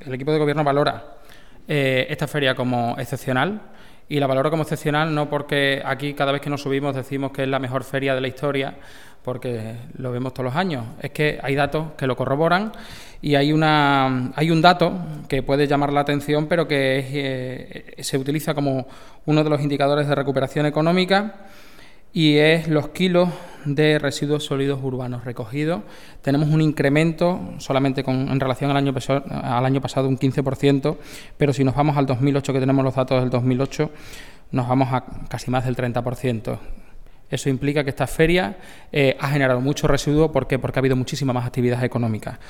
el equipo de gobierno valora esta feria como excepcional, y la valoro como excepcional no porque aquí cada vez que nos subimos decimos que es la mejor feria de la historia, porque lo vemos todos los años. Es que hay datos que lo corroboran, y hay un dato que puede llamar la atención, pero que se utiliza como uno de los indicadores de recuperación económica, y es los kilos de residuos sólidos urbanos recogidos. Tenemos un incremento solamente en relación al año pasado un 15%, pero si nos vamos al 2008, que tenemos los datos del 2008, nos vamos a casi más del 30%. Eso implica que esta feria ha generado mucho residuo. ¿Por qué? Porque ha habido muchísima más actividad económica.